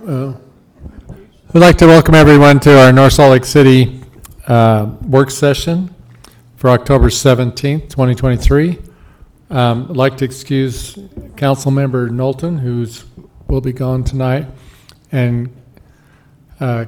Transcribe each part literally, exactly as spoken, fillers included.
Uh, We'd like to welcome everyone to our North Salt Lake City uh, work session for October seventeenth, twenty twenty-three. Um, I'd like to excuse Council Member Knowlton, who's will be gone tonight, and uh,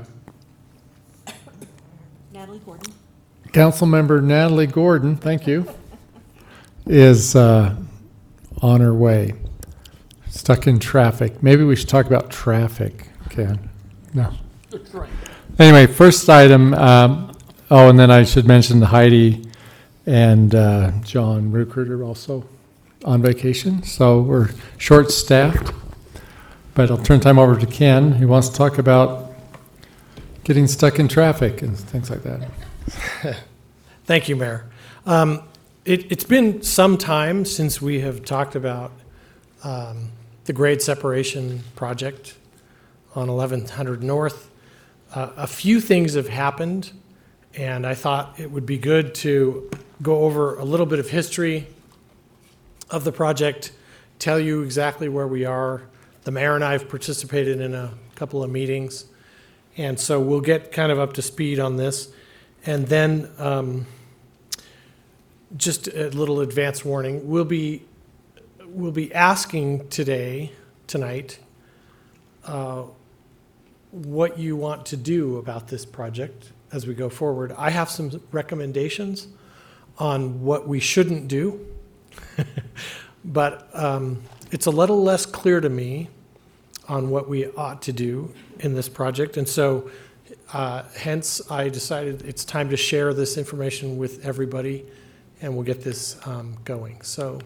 Natalie Gordon. Council Member Natalie Gordon, thank you, is uh, on her way. Stuck in traffic. Maybe we should talk about traffic, Ken. No. Anyway, first item, um, oh, and then I should mention Heidi and uh, John Ruckert are also on vacation, so we're short-staffed. But I'll turn time over to Ken, who wants to talk about getting stuck in traffic and things like that. Thank you, Mayor. Um, it, it's been some time since we have talked about um, the grade separation project on eleven hundred North. Uh, a few things have happened, and I thought it would be good to go over a little bit of history of the project, tell you exactly where we are. The mayor and I have participated in a couple of meetings, and so we'll get kind of up to speed on this. And then um, just a little advance warning, we'll be, we'll be asking today, tonight, uh, what you want to do about this project as we go forward. I have some recommendations on what we shouldn't do, but um, it's a little less clear to me on what we ought to do in this project. And so uh, hence I decided it's time to share this information with everybody, and we'll get this um, going. So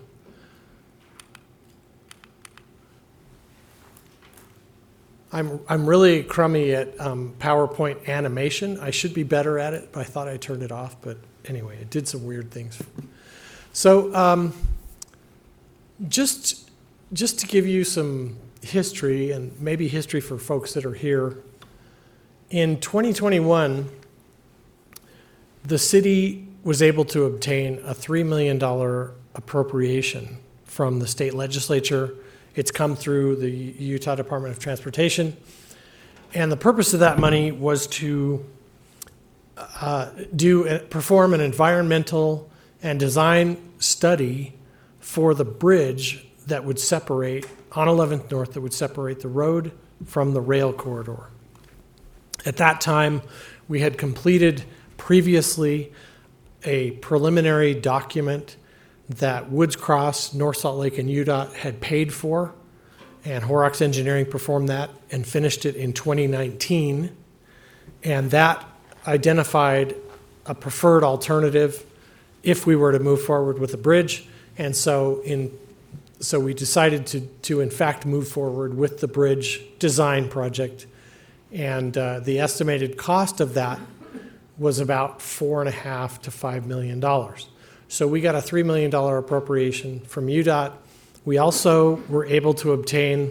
I'm I'm really crummy at um, PowerPoint animation. I should be better at it, but I thought I turned it off. But anyway, it did some weird things. So um, just just to give you some history, and maybe history for folks that are here, in twenty twenty-one, the city was able to obtain a three million dollars appropriation from the state legislature. It's come through the Utah Department of Transportation. And the purpose of that money was to uh, do perform an environmental and design study for the bridge that would separate, on eleventh North, that would separate the road from the rail corridor. At that time, we had completed previously a preliminary document that Woods Cross, North Salt Lake, and U D O T had paid for, and Horrocks Engineering performed that and finished it in twenty nineteen, and that identified a preferred alternative if we were to move forward with the bridge. And so in so we decided to, to in fact move forward with the bridge design project, and uh, the estimated cost of that was about four and a half to five million dollars. So we got a three million dollars appropriation from U D O T. We also were able to obtain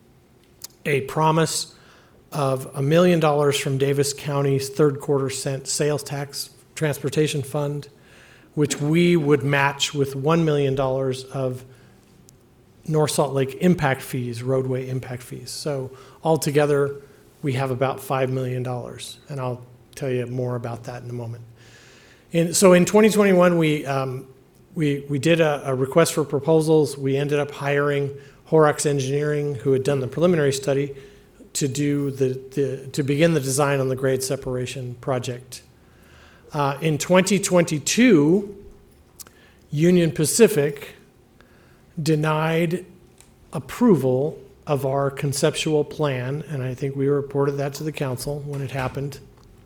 a promise of a million dollars from Davis County's third quarter cent sales tax transportation fund, which we would match with one million dollars of North Salt Lake impact fees, roadway impact fees. So altogether, we have about five million dollars, and I'll tell you more about that in a moment. In, so in twenty twenty-one, we um, we we did a, a request for proposals. We ended up hiring Horrocks Engineering, who had done the preliminary study, to do the, the to begin the design on the grade separation project. Uh, in twenty twenty-two, Union Pacific denied approval of our conceptual plan, and I think we reported that to the council when it happened.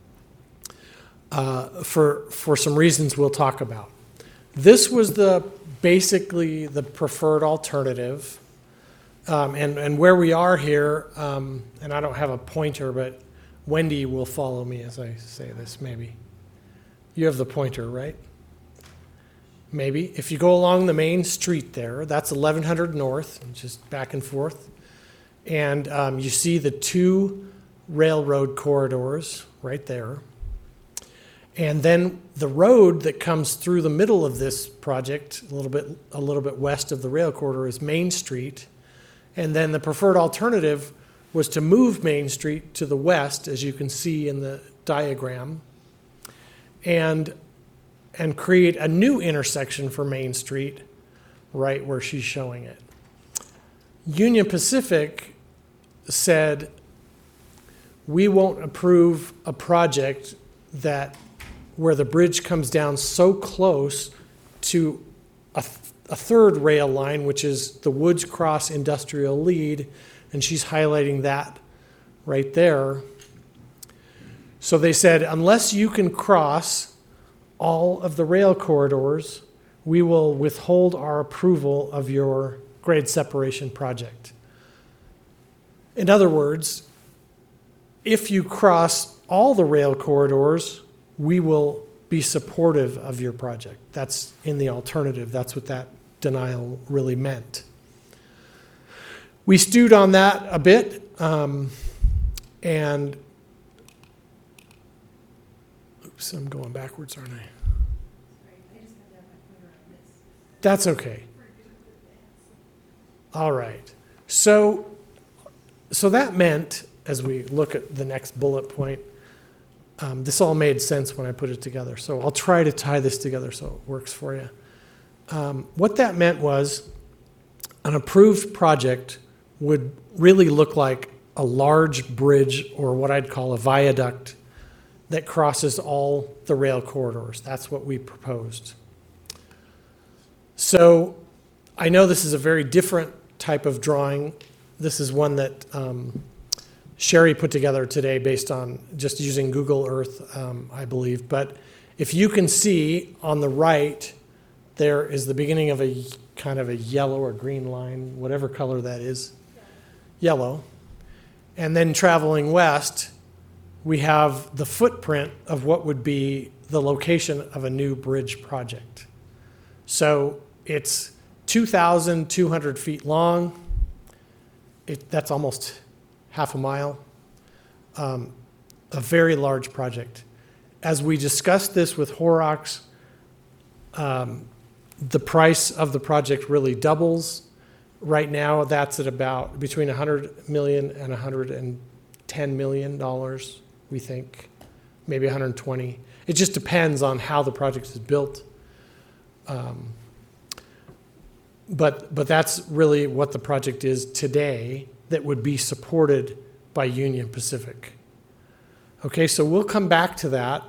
Uh, for for some reasons we'll talk about. This was the basically the preferred alternative, um, and and where we are here, um, and I don't have a pointer, but Wendy will follow me as I say this. Maybe you have the pointer, right? Maybe if you go along the main street there, that's eleven hundred North, just back and forth, and um, you see the two railroad corridors right there. And then the road that comes through the middle of this project, a little bit a little bit west of the rail corridor, is Main Street. And then the preferred alternative was to move Main Street to the west, as you can see in the diagram, and, and create a new intersection for Main Street right where she's showing it. Union Pacific said, we won't approve a project that where the bridge comes down so close to a, th- a third rail line, which is the Woods Cross Industrial Lead, and she's highlighting that right there. So they said, unless you can cross all of the rail corridors, we will withhold our approval of your grade separation project. In other words, if you cross all the rail corridors, we will be supportive of your project. That's in the alternative. That's what that denial really meant. We stewed on that a bit, um, and oops, I'm going backwards, aren't I? That's okay. All right. So, so that meant, as we look at the next bullet point, um, this all made sense when I put it together. So I'll try to tie this together so it works for you. Um, what that meant was an approved project would really look like a large bridge, or what I'd call a viaduct, that crosses all the rail corridors. That's what we proposed. So I know this is a very different type of drawing. This is one that um, Sherry put together today based on just using Google Earth, um, I believe. But if you can see on the right, there is the beginning of a kind of a yellow or green line, whatever color that is, yellow. And then traveling west, we have the footprint of what would be the location of a new bridge project. So it's two thousand two hundred feet long. It, that's almost half a mile. Um, a very large project. As we discussed this with Horrocks, um, the price of the project really doubles. Right now, that's at about between one hundred million dollars and one hundred ten million dollars, we think, maybe one hundred twenty. It just depends on how the project is built. Um, but, but that's really what the project is today that would be supported by Union Pacific. Okay, so we'll come back to that.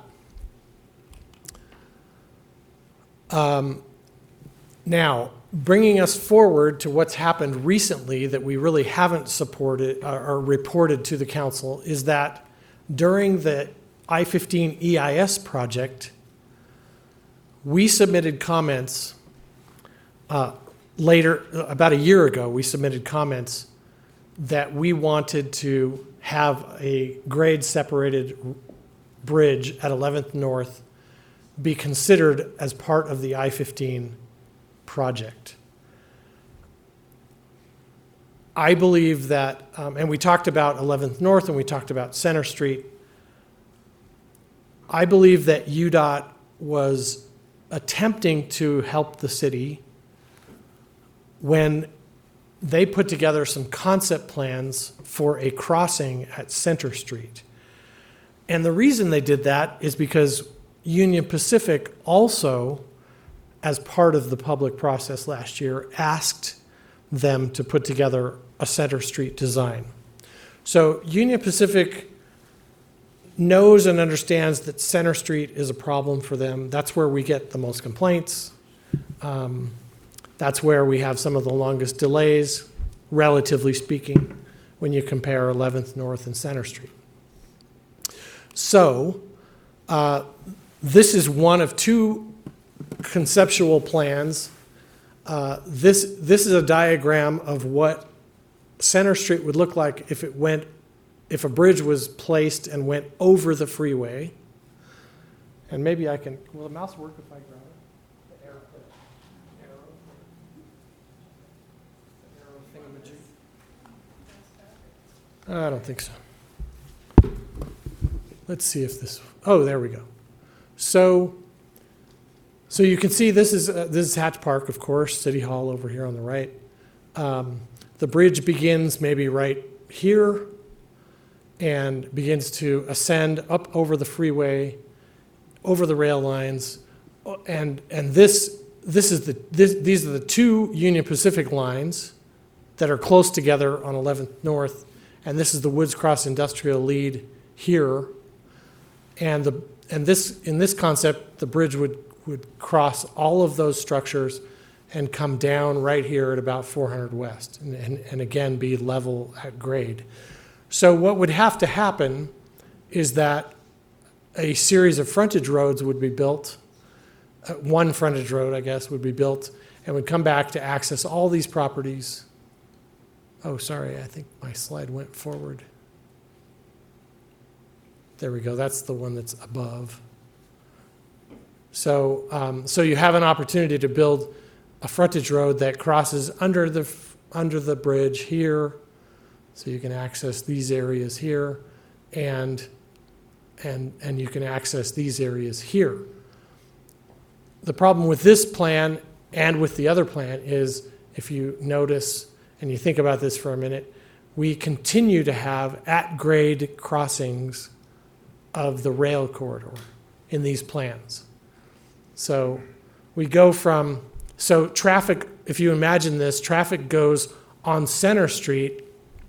Um, now, bringing us forward to what's happened recently that we really haven't supported or, or reported to the council is that during the I fifteen E I S project, we submitted comments uh, later, about a year ago, we submitted comments that we wanted to have a grade separated bridge at eleventh North be considered as part of the I fifteen project. I believe that, um, and we talked about eleventh North and we talked about Center Street. I believe that U D O T was attempting to help the city when they put together some concept plans for a crossing at Center Street. And the reason they did that is because Union Pacific also, as part of the public process last year, asked them to put together a Center Street design. So Union Pacific knows and understands that Center Street is a problem for them. That's where we get the most complaints. Um, that's where we have some of the longest delays, relatively speaking, when you compare eleventh North and Center Street. So uh, this is one of two conceptual plans. Uh, this, this is a diagram of what Center Street would look like if it went, if a bridge was placed and went over the freeway. And maybe I can, will the mouse work if I grab it? The arrow, the arrow, the arrow thingamajig. I don't think so. Let's see if this, oh, there we go. So, so you can see this is, uh, this is Hatch Park, of course, City Hall over here on the right. Um, the bridge begins maybe right here and begins to ascend up over the freeway, over the rail lines, and and this this is the this, these are the two Union Pacific lines that are close together on eleventh North, and this is the Woods Cross Industrial Lead here, and the and this in this concept the bridge would would cross all of those structures and come down right here at about four hundred West, and, and, and again be level at grade. So what would have to happen is that a series of frontage roads would be built, uh, one frontage road, I guess, would be built, and would come back to access all these properties. Oh, sorry, I think my slide went forward. There we go, that's the one that's above. So, um, so you have an opportunity to build a frontage road that crosses under the, under the bridge here, so you can access these areas here, and, and, and you can access these areas here. The problem with this plan and with the other plan is, if you notice and you think about this for a minute, we continue to have at-grade crossings of the rail corridor in these plans. So we go from, so traffic, if you imagine this, traffic goes on Center Street.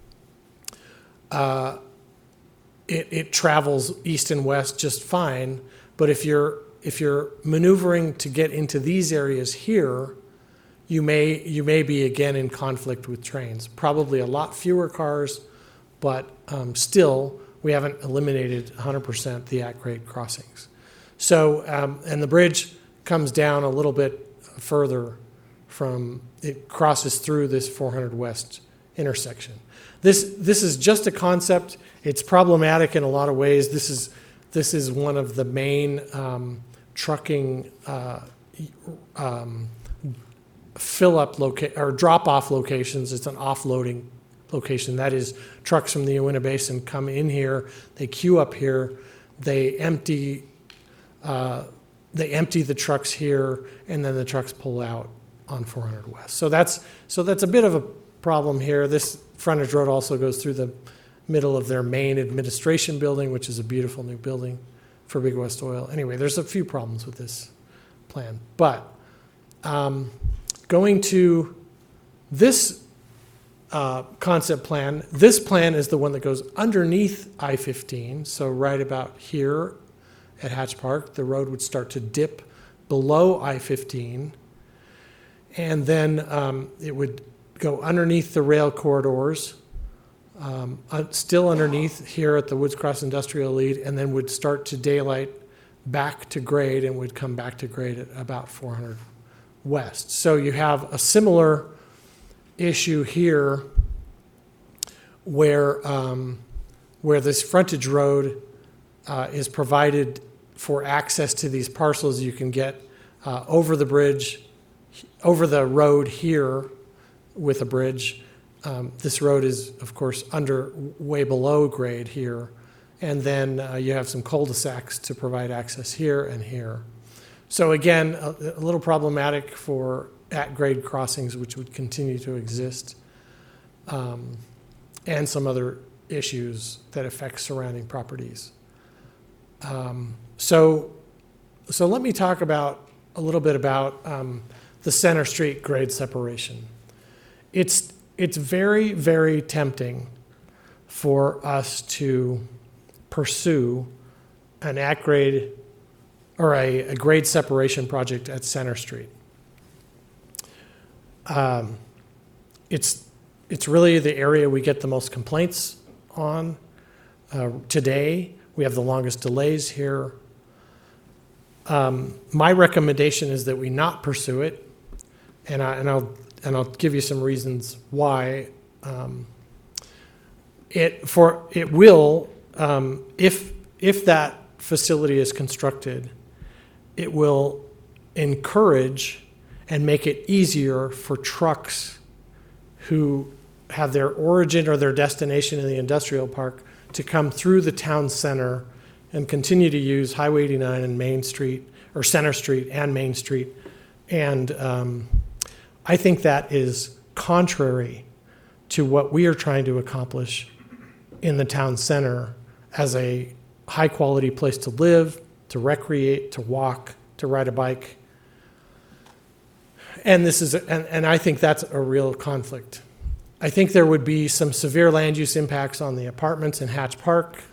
Uh, it, it travels east and west just fine, but if you're if you're maneuvering to get into these areas here, you may you may be again in conflict with trains. Probably a lot fewer cars, but um, still we haven't eliminated one hundred percent the at-grade crossings. So um, and the bridge comes down a little bit further from, it crosses through this four hundred West intersection. This this is just a concept. It's problematic in a lot of ways. This is this is one of the main um, trucking uh, um, fill-up loca- or drop-off locations. It's an offloading location. That is, trucks from the Uinta Basin come in here, they queue up here, they empty uh, they empty the trucks here, and then the trucks pull out on four hundred West. So that's so that's a bit of a problem here. This frontage road also goes through the middle of their main administration building, which is a beautiful new building for Big West Oil. Anyway, there's a few problems with this plan. But um, going to this uh, concept plan, this plan is the one that goes underneath I fifteen. So right about here at Hatch Park, the road would start to dip below I fifteen. And then um, it would go underneath the rail corridors, um, uh, still underneath here at the Woods Cross Industrial Lead, and then would start to daylight back to grade and would come back to grade at about four hundred West. So you have a similar issue here where, um, where this frontage road uh, is provided for access to these parcels. You can get uh, over the bridge, over the road here, with a bridge. Um, this road is, of course, under way below grade here. And then uh, you have some cul-de-sacs to provide access here and here. So again, a, a little problematic for at-grade crossings, which would continue to exist, um, and some other issues that affect surrounding properties. Um, so, so let me talk about a little bit about um, the Center Street grade separation. It's, it's very, very tempting for us to pursue an at-grade or a, a grade separation project at Center Street. Um, it's, it's really the area we get the most complaints on. Uh, today, we have the longest delays here. Um, my recommendation is that we not pursue it, and, I, and I'll and I'll give you some reasons why. Um, it for it will um, if if that facility is constructed, it will encourage and make it easier for trucks who have their origin or their destination in the industrial park to come through the town center and continue to use Highway eighty-nine and Main Street, or Center Street and Main Street. And um, I think that is contrary to what we are trying to accomplish in the town center as a high-quality place to live, to recreate, to walk, to ride a bike. And this is, and, and I think that's a real conflict. I think there would be some severe land use impacts on the apartments in Hatch Park.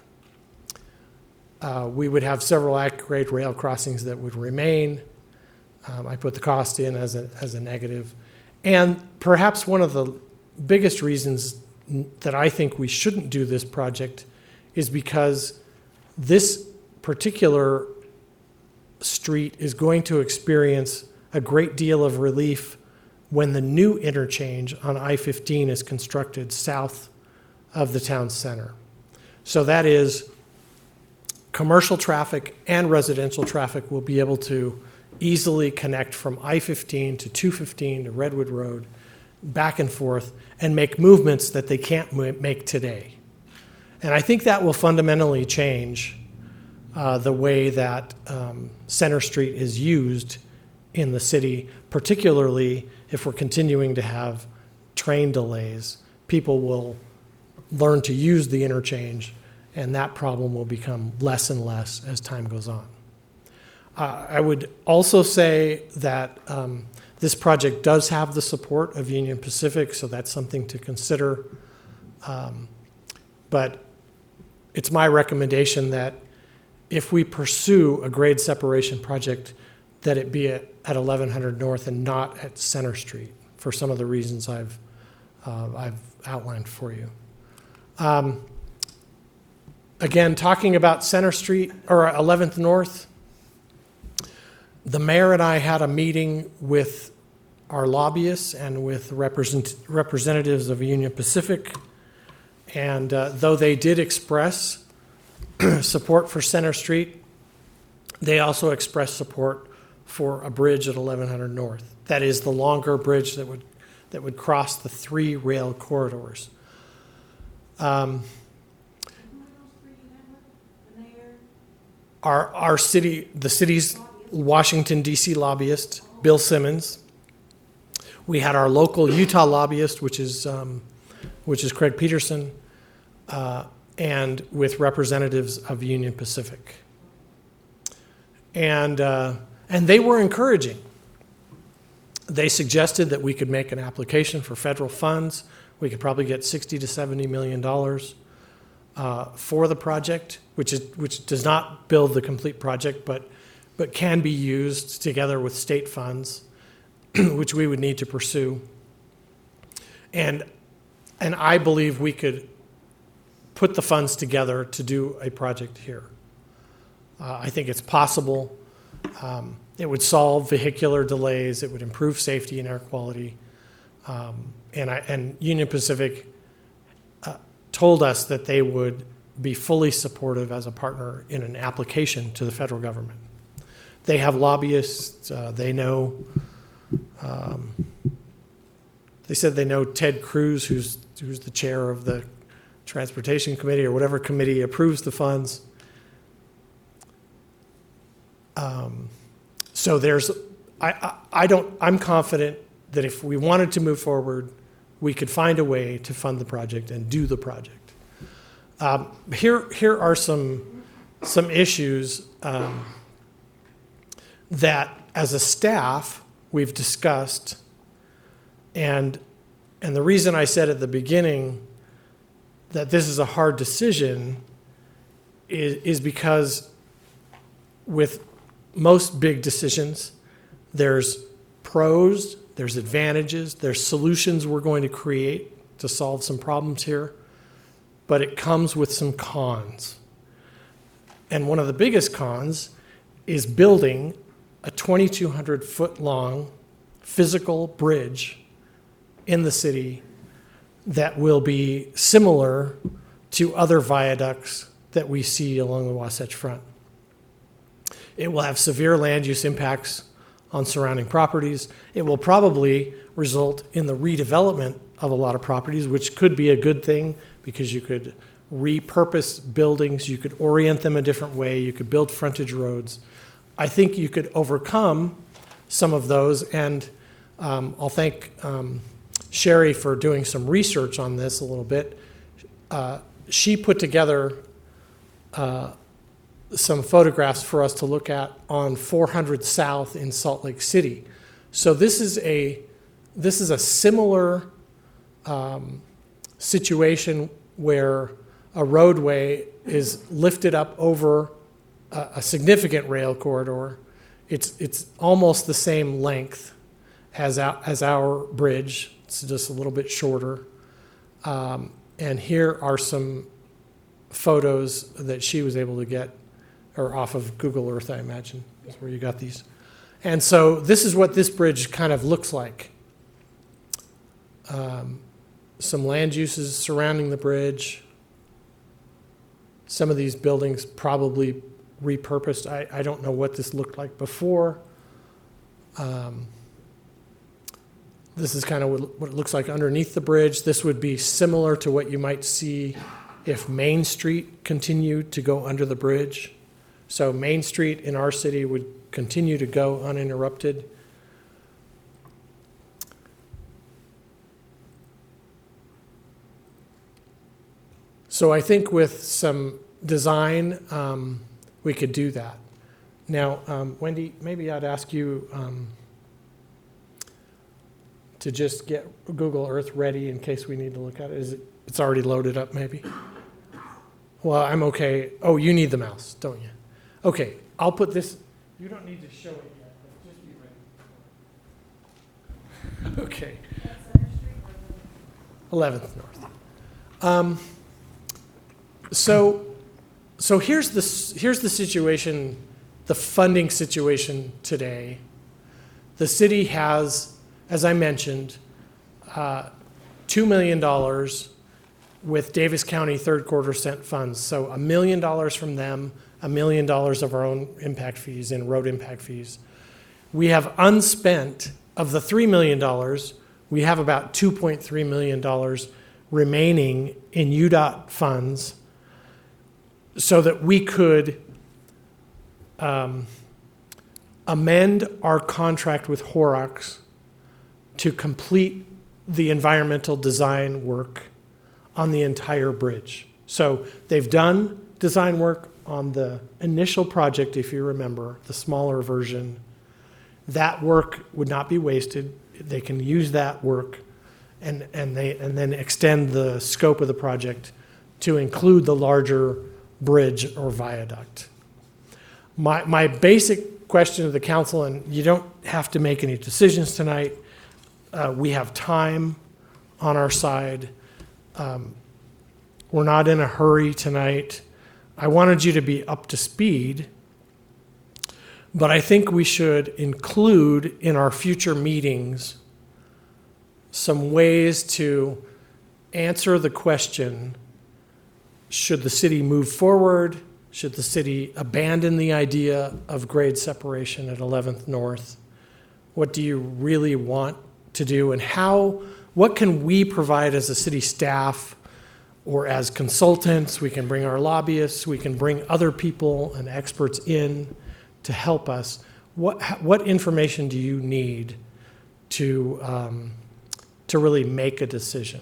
Uh, we would have several at-grade rail crossings that would remain. Um, I put the cost in as a, as a negative. And perhaps one of the biggest reasons that I think we shouldn't do this project is because this particular street is going to experience a great deal of relief when the new interchange on I fifteen is constructed south of the town center. So that is, commercial traffic and residential traffic will be able to easily connect from I fifteen to two fifteen to Redwood Road, back and forth, and make movements that they can't make today. And I think that will fundamentally change uh, the way that um, Center Street is used in the city, particularly if we're continuing to have train delays. People will learn to use the interchange, and that problem will become less and less as time goes on. Uh, I would also say that um, this project does have the support of Union Pacific, so that's something to consider. Um, but it's my recommendation that if we pursue a grade separation project, that it be at, at eleven hundred North and not at Center Street, for some of the reasons I've, uh, I've outlined for you. Um, again, talking about Center Street, or eleventh North, the mayor and I had a meeting with our lobbyists and with represent, representatives of Union Pacific, and uh, though they did express support for Center Street, they also expressed support for a bridge at eleven hundred North. That is the longer bridge that would that would cross the three rail corridors. Um, our our city, the city's Washington D C lobbyist, Bill Simmons. We had our local Utah lobbyist, which is um, which is Craig Peterson, uh, and with representatives of Union Pacific. And uh, and they were encouraging. They suggested that we could make an application for federal funds. We could probably get sixty to seventy million dollars uh, for the project, which is which does not build the complete project, but but can be used together with state funds, which we would need to pursue. And and I believe we could put the funds together to do a project here. Uh, I think it's possible. Um, it would solve vehicular delays. It would improve safety and air quality. Um, and, I, and Union Pacific uh, told us that they would be fully supportive as a partner in an application to the federal government. They have lobbyists. Uh, they know. Um, they said they know Ted Cruz, who's who's the chair of the Transportation Committee or whatever committee approves the funds. Um, so there's, I, I, I don't, I'm confident that if we wanted to move forward, we could find a way to fund the project and do the project. Um, here, here are some, some issues um, that, as a staff, we've discussed, and and the reason I said at the beginning that this is a hard decision is, is because with most big decisions, there's pros, there's advantages, there's solutions we're going to create to solve some problems here, but it comes with some cons. And one of the biggest cons is building a twenty-two hundred foot long physical bridge in the city that will be similar to other viaducts that we see along the Wasatch Front. It will have severe land use impacts on surrounding properties. It will probably result in the redevelopment of a lot of properties, which could be a good thing because you could repurpose buildings, you could orient them a different way, you could build frontage roads. I think you could overcome some of those, and um, I'll thank um, Sherry for doing some research on this a little bit. Uh, she put together uh, some photographs for us to look at on four hundred South in Salt Lake City. So this is a this is a similar um, situation where a roadway is lifted up over a, a significant rail corridor. It's it's almost the same length as our, as our bridge. It's just a little bit shorter. Um, and here are some photos that she was able to get, or off of Google Earth, I imagine, is where you got these. And so this is what this bridge kind of looks like. Um, some land uses surrounding the bridge. Some of these buildings probably repurposed. I, I don't know what this looked like before. Um, this is kind of what, what it looks like underneath the bridge. This would be similar to what you might see if Main Street continued to go under the bridge. So Main Street in our city would continue to go uninterrupted. So I think with some design, um, we could do that. Now, um, Wendy, maybe I'd ask you um, to just get Google Earth ready in case we need to look at it. Is it it's already loaded up, maybe? Well, I'm okay. Oh, you need the mouse, don't you? Okay, I'll put this. You don't need to show it yet, but just be ready. Okay. eleventh North. Um, so, so here's the here's the situation, the funding situation today. The city has, as I mentioned, uh, two million dollars with Davis County third quarter cent funds. So a million dollars from them, a million dollars of our own impact fees and road impact fees. We have unspent, of the three million dollars, we have about two point three million dollars remaining in U DOT funds so that we could um, amend our contract with Horrocks to complete the environmental design work on the entire bridge. So they've done design work on the initial project, if you remember, the smaller version. That work would not be wasted. They can use that work and, and, they, and then extend the scope of the project to include the larger bridge or viaduct. My, my basic question to the council, and you don't have to make any decisions tonight, uh, we have time on our side. Um, we're not in a hurry tonight. I wanted you to be up to speed, but I think we should include in our future meetings some ways to answer the question, should the city move forward? Should the city abandon the idea of grade separation at eleventh North? What do you really want to do, and how, what can we provide as a city staff or as consultants? We can bring our lobbyists, we can bring other people and experts in to help us. What, what information do you need to, um, to really make a decision?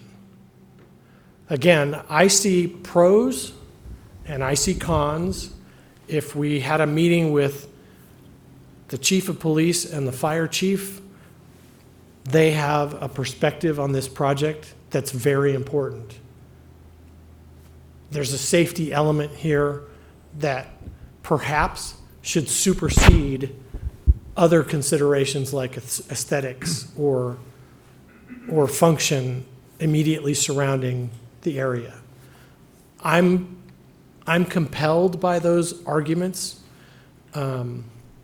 Again, I see pros and I see cons. If we had a meeting with the chief of police and the fire chief, they have a perspective on this project that's very important. There's a safety element here that perhaps should supersede other considerations like aesthetics or, or function immediately surrounding the area. I'm, I'm compelled by those arguments, um,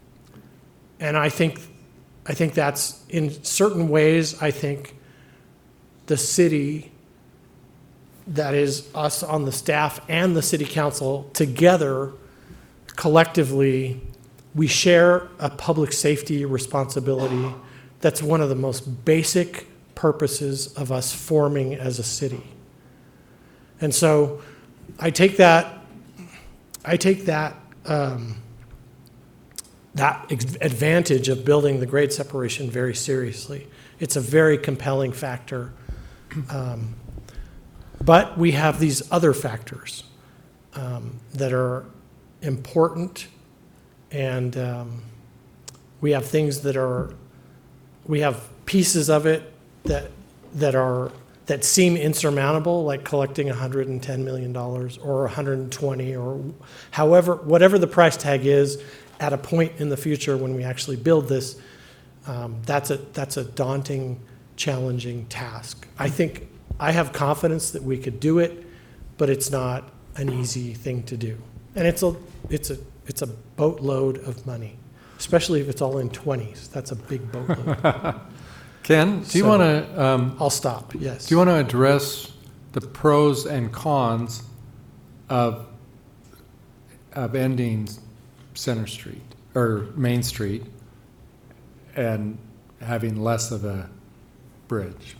and I think, I think that's, in certain ways, I think the city, that is us on the staff and the city council together, collectively, we share a public safety responsibility that's one of the most basic purposes of us forming as a city. And so I take that, I take that, um, that advantage of building the grade separation very seriously. It's a very compelling factor. Um, But we have these other factors um, that are important, and um, we have things that are, we have pieces of it that that are that seem insurmountable, like collecting one hundred ten million dollars or one hundred twenty, or however, whatever the price tag is at a point in the future when we actually build this. Um, that's a that's a daunting, challenging task. I think. I have confidence that we could do it, but it's not an easy thing to do. And it's a it's a it's a boatload of money, especially if it's all in twenties. That's a big boatload. Ken, do you So- want to um, I'll stop. Yes. do you want to address the pros and cons of of ending Center Street or Main Street and having less of a bridge?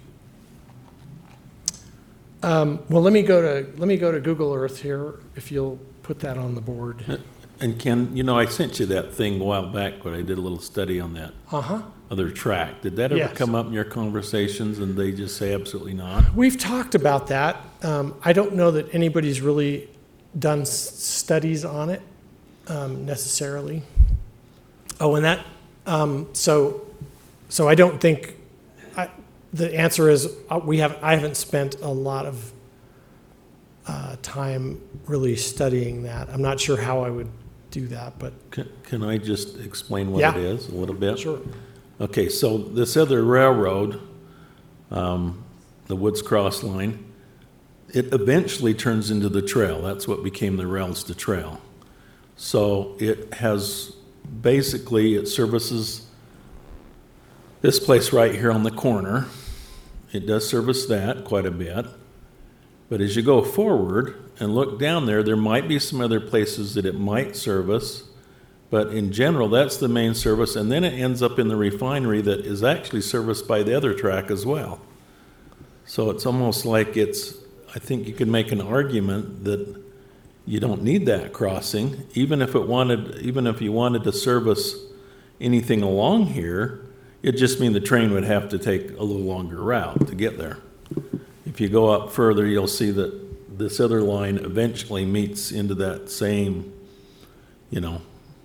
Um, well, let me go to let me go to Google Earth here. If you'll put that on the board. And Ken, you know, I sent you that thing a while back where I did a little study on that Uh huh. other track. Did that ever Yes. come up in your conversations and they just say absolutely not? We've talked about that. Um, I don't know that anybody's really done s- studies on it um, necessarily. Oh, and that, um, so, so I don't think, I, the answer is uh, we have, I haven't spent a lot of uh, time really studying that. I'm not sure how I would do that, but Can, can I just explain what Yeah. it is a little bit? sure. Okay, so this other railroad, um, the Woods Cross line, it eventually turns into the trail. That's what became the rails to trail. So it has, basically, it services this place right here on the corner. It does service that quite a bit. But as you go forward and look down there, there might be some other places that it might service. But in general, that's the main service. And then it ends up in the refinery that is actually serviced by the other track as well. So it's almost like it's, I think you could make an argument that you don't need that crossing, even if it wanted, even if you wanted to service anything along here, it just mean the train would have to take a little longer route to get there. If you go up further, you'll see that this other line eventually meets into that same, you know,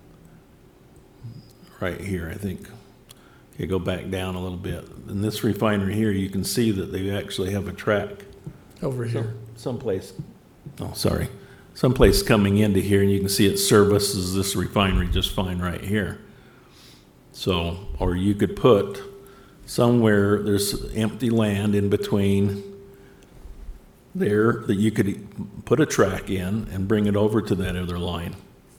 right here, I think. Okay, go back down a little bit. In this refinery here, you can see that they actually have a track Over here. someplace, oh, sorry, someplace coming into here, and you can see it services this refinery just fine right here. So, or you could put somewhere, there's empty land in between there that you could put a track in and bring it over to that other line.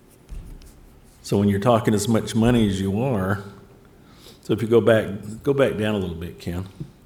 So when you're talking as much money as you are, so if you go back, go back down a little bit, Ken.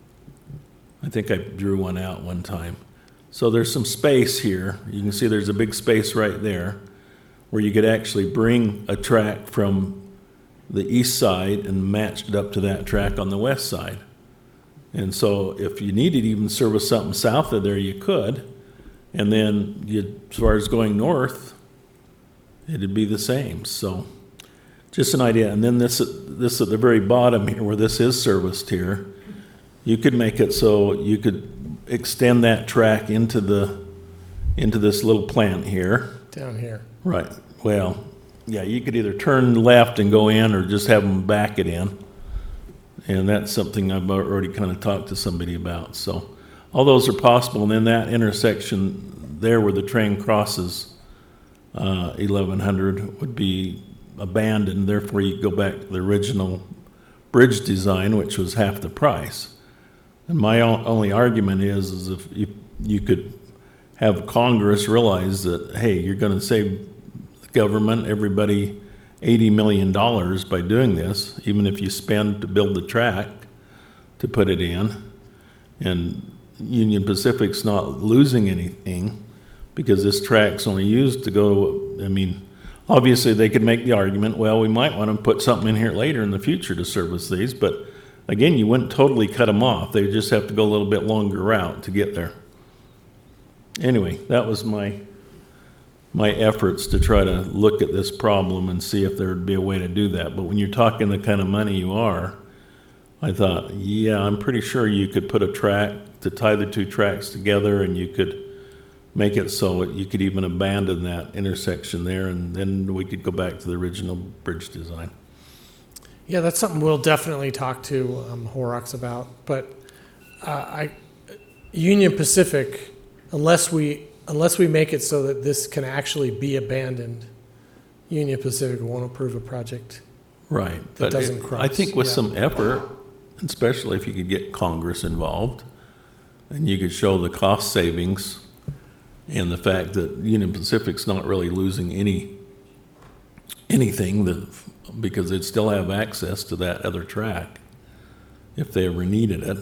I think I drew one out one time. So there's some space here. You can see there's a big space right there where you could actually bring a track from the east side and match it up to that track on the west side. And so if you needed even service something south of there, you could. And then you, as far as going north, it'd be the same. So just an idea. And then this, this at the very bottom here, where this is serviced here, you could make it so you could extend that track into the into this little plant here. Down here. Right. Well, yeah, you could either turn left and go in or just have them back it in. And that's something I've already kind of talked to somebody about. So all those are possible. And then that intersection there where the train crosses uh, eleven hundred would be abandoned. Therefore, you go back to the original bridge design, which was half the price. And my only argument is, is if you, you could have Congress realize that, hey, you're going to save the government, everybody, eighty million dollars by doing this, even if you spend to build the track to put it in. And Union Pacific's not losing anything because this track's only used to go, I mean, obviously they could make the argument, well, we might want to put something in here later in the future to service these, but again, you wouldn't totally cut them off. They just have to go a little bit longer route to get there. Anyway, that was my my efforts to try to look at this problem and see if there would be a way to do that. But when you're talking the kind of money you are, I thought, yeah, I'm pretty sure you could put a track to tie the two tracks together, and you could make it so that you could even abandon that intersection there, and then we could go back to the original bridge design. Yeah, that's something we'll definitely talk to um, Horrocks about. But uh, I, Union Pacific, unless we unless we make it so that this can actually be abandoned, Union Pacific won't approve a project. Right. That But doesn't it- cross, I think with yeah. some effort, especially if you could get Congress involved, and you could show the cost savings and the fact that Union Pacific's not really losing any, anything that, because they'd still have access to that other track if they ever needed it.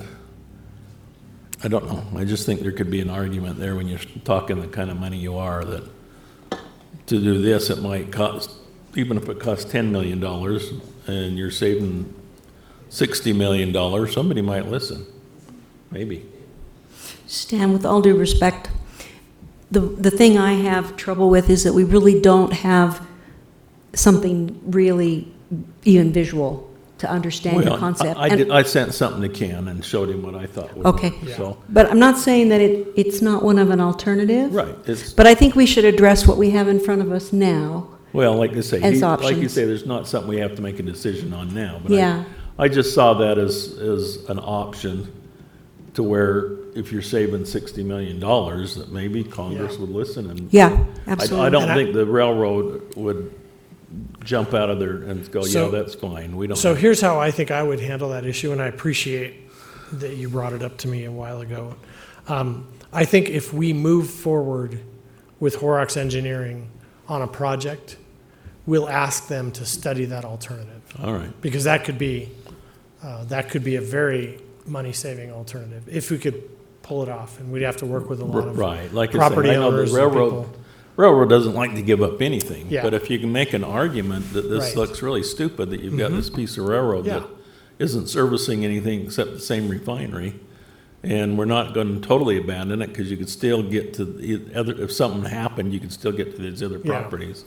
I don't know. I just think there could be an argument there when you're talking the kind of money you are, that to do this, it might cost, even if it costs ten million dollars and you're saving sixty million dollars, somebody might listen. Maybe. Stan, with all due respect, the, the thing I have trouble with is that we really don't have something really even visual to understand the Well, concept. I, I And- did, I sent something to Ken and showed him what I thought would Okay. work, so. But I'm not saying that it, it's not one of an alternative. Right, it's, But I think we should address what we have in front of us now. well, like I say, As he- like you options. say, there's not something we have to make a decision on now. but I- Yeah. I just saw that as, as an option to where if you're saving sixty million dollars, that maybe Congress Yeah. would listen and. Yeah, I, absolutely. I don't And I- think the railroad would jump out of there and go, yeah, So- that's fine, we don't. So here's how I think I would handle that issue, and I appreciate that you brought it up to me a while ago. Um, I think if we move forward with Horrocks Engineering on a project, we'll ask them to study that alternative, All right, because that could be, uh, that could be a very money-saving alternative, if we could pull it off, and we'd have to work with a lot of right, like I property said, I know owners the and railroad, people. railroad doesn't like to give up anything. Yeah. But if you can make an argument that this Right. looks really stupid, that you've got this piece of railroad Yeah. that isn't servicing anything except the same refinery, and we're not going to totally abandon it, because you could still get to the other, if something happened, you could still get to these other Yeah. properties.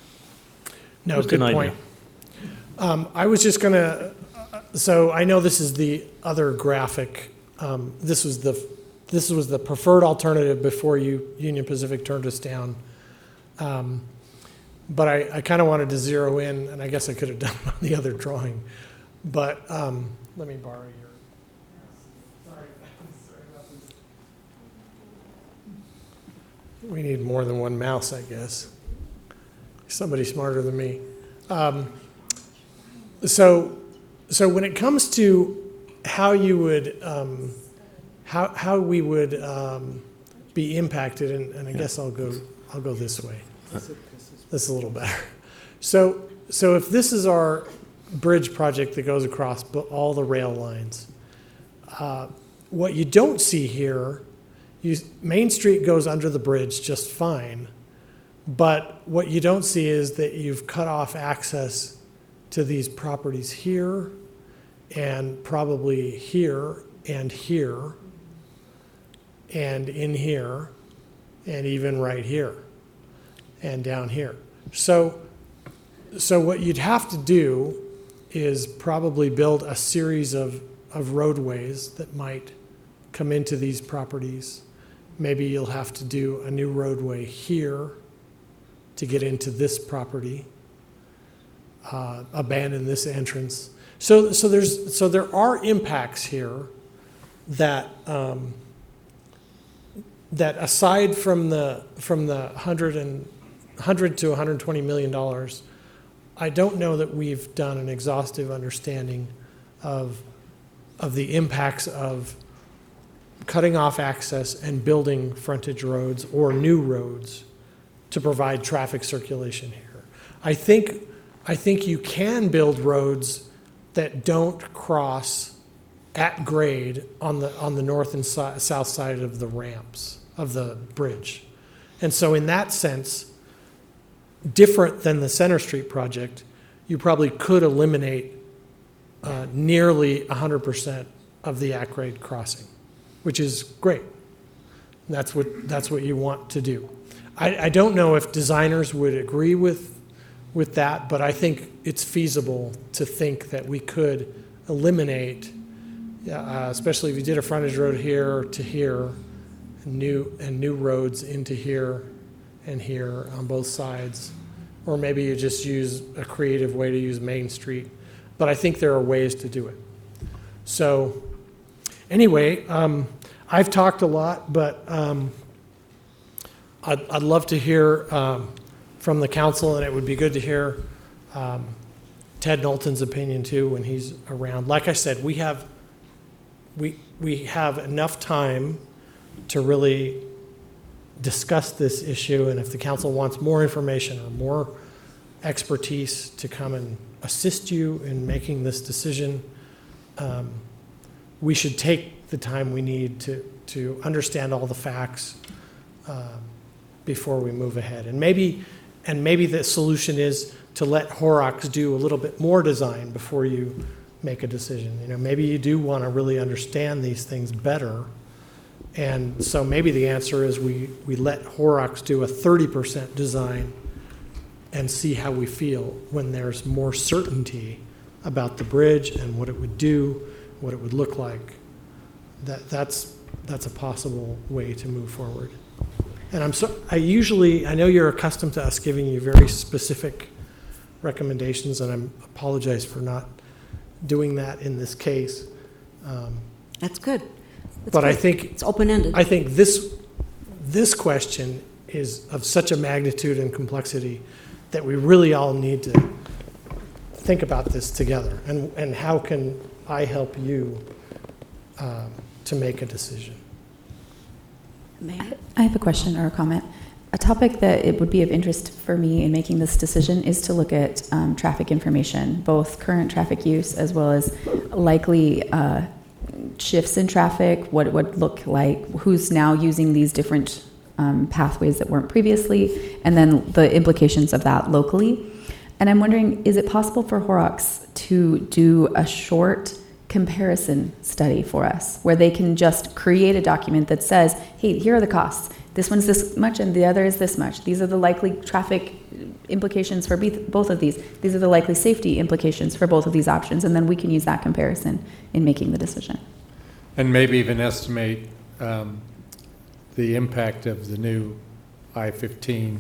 No, Just good an idea. point. Um, I was just gonna, uh, so I know this is the other graphic. Um, this was the, this was the preferred alternative before you, Union Pacific turned us down. Um, But I, I kind of wanted to zero in, and I guess I could have done it on the other drawing. But, um, let me borrow your. Sorry. Sorry about this. We need more than one mouse, I guess. Somebody smarter than me. Um, So, so when it comes to how you would, um, how, how we would um, be impacted, and, and I guess I'll go, I'll go this way. This is a little better. So, so if this is our bridge project that goes across bo- all the rail lines, uh, what you don't see here, you, Main Street goes under the bridge just fine, but what you don't see is that you've cut off access to these properties here, and probably here, and here, and in here, and even right here, and down here. So, so what you'd have to do is probably build a series of, of roadways that might come into these properties. Maybe you'll have to do a new roadway here to get into this property, uh, abandon this entrance. So, so there's, so there are impacts here that, um, that aside from the, from the hundred and, hundred to one hundred twenty million dollars, I don't know that we've done an exhaustive understanding of, of the impacts of cutting off access and building frontage roads or new roads to provide traffic circulation here. I think, I think you can build roads that don't cross at grade on the, on the north and si- south side of the ramps of the bridge. And so in that sense, different than the Center Street project, you probably could eliminate uh, nearly one hundred percent of the at-grade crossing, which is great. That's what, that's what you want to do. I, I don't know if designers would agree with, with that, but I think it's feasible to think that we could eliminate Yeah, uh, especially if you did a frontage road here to here, new, and new roads into here and here on both sides. Or maybe you just use a creative way to use Main Street. But I think there are ways to do it. So anyway, um, I've talked a lot, but um, I'd, I'd love to hear um, from the council, and it would be good to hear um, Ted Knowlton's opinion too when he's around. Like I said, we have we we have enough time to really discuss this issue, and if the council wants more information or more expertise to come and assist you in making this decision, um, we should take the time we need to to understand all the facts uh, before we move ahead. And maybe and maybe the solution is to let Horrocks do a little bit more design before you make a decision. You know, maybe you do want to really understand these things better. And so maybe the answer is we, we let Horrocks do a thirty percent design and see how we feel when there's more certainty about the bridge and what it would do, what it would look like. That, that's, that's a possible way to move forward. And I'm so, I usually, I know you're accustomed to us giving you very specific recommendations, and I apologize for not doing that in this case. Um, That's good. That's But I good. think, It's open-ended. I think this, this question is of such a magnitude and complexity that we really all need to think about this together. And, and how can I help you um, to make a decision? Mayor? I have a question or a comment. A topic that it would be of interest for me in making this decision is to look at um, traffic information, both current traffic use as well as likely uh, shifts in traffic, what it would look like, who's now using these different um, pathways that weren't previously, and then the implications of that locally. And I'm wondering, is it possible for Horrocks to do a short comparison study for us where they can just create a document that says, hey, here are the costs. This one's this much and the other is this much. These are the likely traffic implications for both of these. These are the likely safety implications for both of these options. And then we can use that comparison in making the decision. And maybe even estimate um, the impact of the new I fifteen.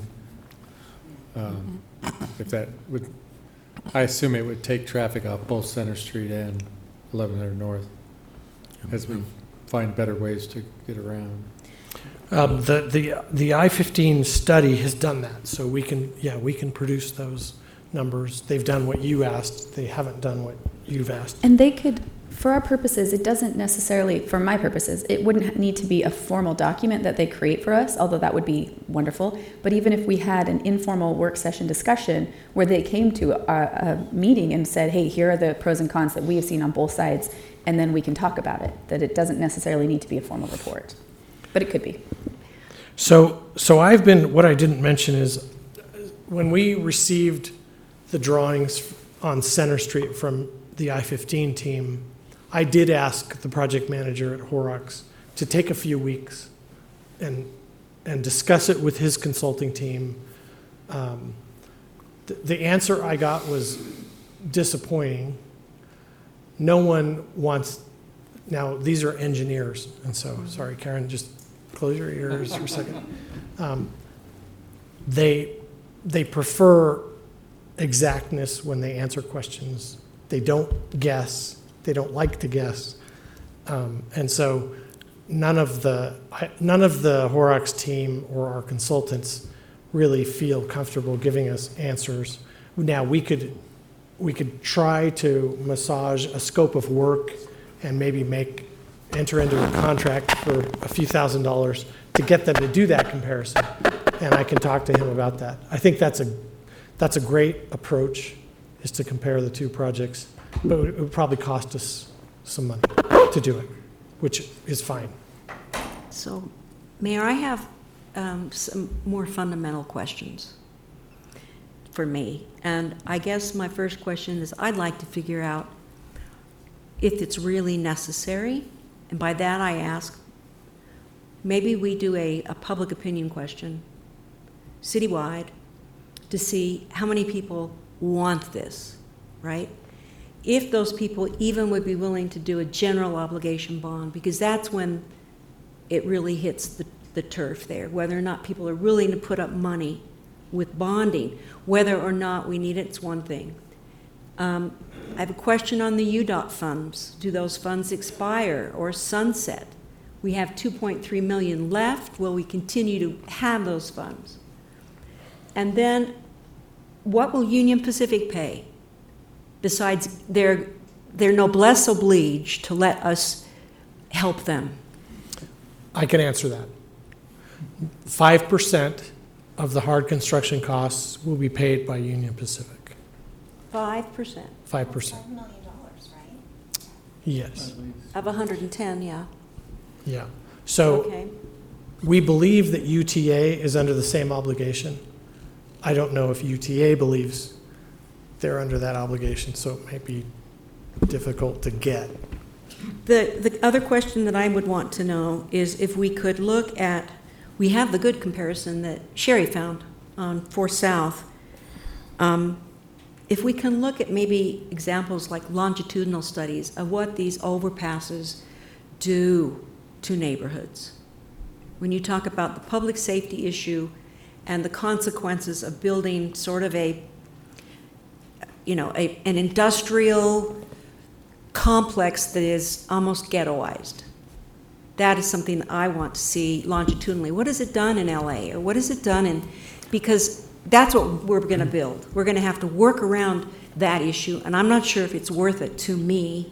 Um, if that would, I assume it would take traffic off both Center Street and eleven hundred North as we find better ways to get around. Um, the, the, the I fifteen study has done that, so we can, yeah, we can produce those numbers. They've done what you asked. They haven't done what you've asked. And they could, for our purposes, it doesn't necessarily, for my purposes, it wouldn't need to be a formal document that they create for us, although that would be wonderful. But even if we had an informal work session discussion where they came to a, a meeting and said, hey, here are the pros and cons that we have seen on both sides, and then we can talk about it, that it doesn't necessarily need to be a formal report. But it could be. So, so I've been, what I didn't mention is when we received the drawings on Center Street from the I fifteen team, I did ask the project manager at Horrocks to take a few weeks and, and discuss it with his consulting team. Um, the, the answer I got was disappointing. No one wants, now these are engineers, and so, sorry, Karen, just close your ears for a second. Um, they, they prefer exactness when they answer questions. They don't guess. They don't like to guess. Um, and so none of the, none of the Horrocks team or our consultants really feel comfortable giving us answers. Now, we could, we could try to massage a scope of work and maybe make enter into a contract for a few thousand dollars to get them to do that comparison. And I can talk to him about that. I think that's a, that's a great approach, is to compare the two projects, but it would probably cost us some money to do it, which is fine. So, Mayor, I have um, some more fundamental questions for me. And I guess my first question is, I'd like to figure out if it's really necessary. And by that I ask, maybe we do a, a public opinion question citywide to see how many people want this, right? if those people even would be willing to do a general obligation bond, because that's when it really hits the, the turf there, whether or not people are willing to put up money with bonding. Whether or not we need it's one thing. Um, I have a question on the U D O T funds. Do those funds expire or sunset? We have two point three million left. Will we continue to have those funds? And then, what will Union Pacific pay? Besides their, their noblesse oblige to let us help them. I can answer that. Five percent of the hard construction costs will be paid by Union Pacific. Five percent Five percent. Five million dollars, right? Yes. of one hundred ten, yeah. Yeah. So Okay. we believe that U T A is under the same obligation. I don't know if U T A believes they're under that obligation, so it might be difficult to get. The, the other question that I would want to know is if we could look at, we have the good comparison that Sherry found on four South. Um, if we can look at maybe examples like longitudinal studies of what these overpasses do to neighborhoods. When you talk about the public safety issue and the consequences of building sort of a, you know, a, an industrial complex that is almost ghettoized. That is something that I want to see longitudinally. What has it done in L A, or what has it done in, because that's what we're going to build. We're going to have to work around that issue, and I'm not sure if it's worth it to me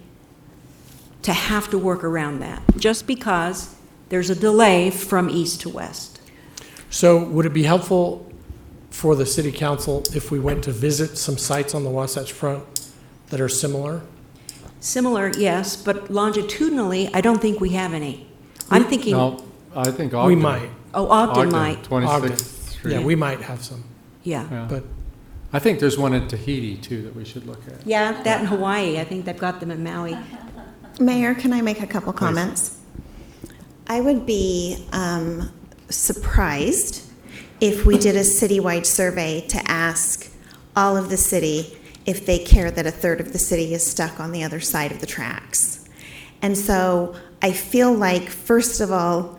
to have to work around that, just because there's a delay from east to west. So would it be helpful for the city council if we went to visit some sites on the Wasatch Front that are similar? Similar, yes, but longitudinally, I don't think we have any. I'm thinking, No, I think Ogden. We might. oh, Ogden might, Ogden. twenty-sixth Street. Yeah, we might have some, yeah. Yeah. but I think there's one in Tahiti too that we should look at. Yeah, that in Hawaii, I think they've got them in Maui. Mayor, can I make a couple comments? I would be um, surprised if we did a citywide survey to ask all of the city if they care that a third of the city is stuck on the other side of the tracks. And so I feel like, first of all,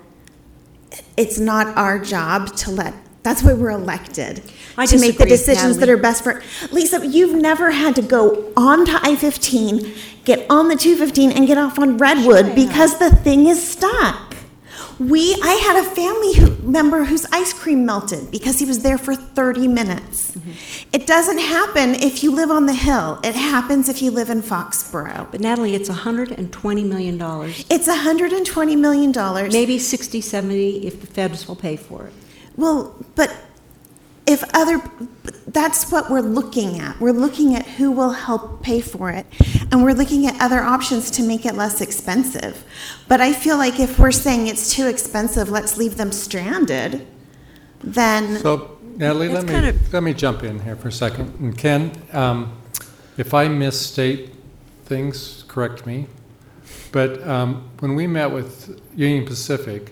it's not our job to let, that's why we're elected, I to make the disagree, decisions that Natalie. are best for, Lisa, you've never had to go on to I fifteen, get on the two fifteen and get off on Redwood because the thing is stuck. We, I had a family who, member whose ice cream melted because he was there for thirty minutes. Mm-hmm. It doesn't happen if you live on the hill. It happens if you live in Foxborough. But Natalie, it's one hundred twenty million dollars. It's one hundred twenty million dollars. Maybe sixty, seventy if the feds will pay for it. Well, but if other, that's what we're looking at. We're looking at who will help pay for it, and we're looking at other options to make it less expensive. But I feel like if we're saying it's too expensive, let's leave them stranded, then So Natalie, let It's me, kind of- let me jump in here for a second. And Ken, um, if I misstate things, correct me. But um, when we met with Union Pacific,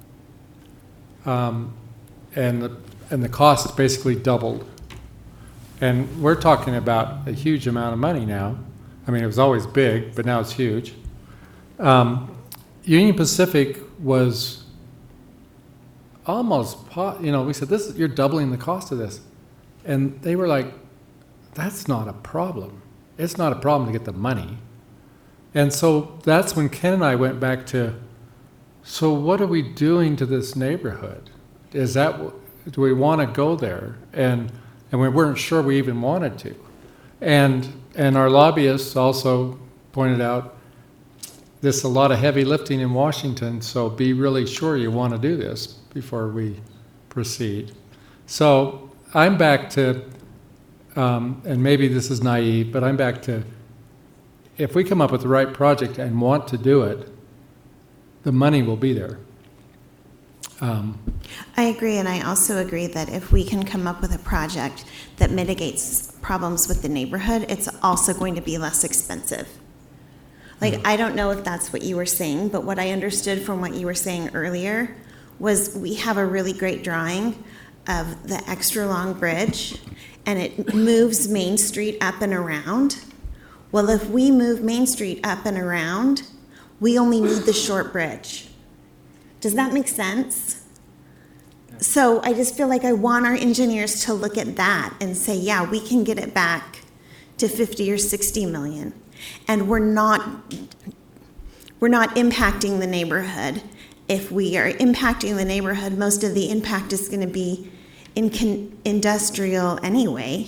um, and the, and the cost basically doubled. And we're talking about a huge amount of money now. I mean, it was always big, but now it's huge. Um, Union Pacific was almost, po- you know, we said, "This is, you're doubling the cost of this," and they were like, "That's not a problem. It's not a problem to get the money." And so that's when Ken and I went back to, so what are we doing to this neighborhood? Is that, do we want to go there? And and we weren't sure we even wanted to. And and our lobbyists also pointed out there's a lot of heavy lifting in Washington, so be really sure you want to do this before we proceed. So I'm back to, um, and maybe this is naive, but I'm back to, if we come up with the right project and want to do it, the money will be there. Um, I agree, and I also agree that if we can come up with a project that mitigates problems with the neighborhood, it's also going to be less expensive. Like, I don't know if that's what you were saying, but what I understood from what you were saying earlier was we have a really great drawing of the extra long bridge, and it moves Main Street up and around. Well, if we move Main Street up and around, we only need the short bridge. Does that make sense? So I just feel like I want our engineers to look at that and say, yeah, we can get it back to fifty or sixty million. And we're not, we're not impacting the neighborhood. If we are impacting the neighborhood, most of the impact is going to be in con- industrial anyway.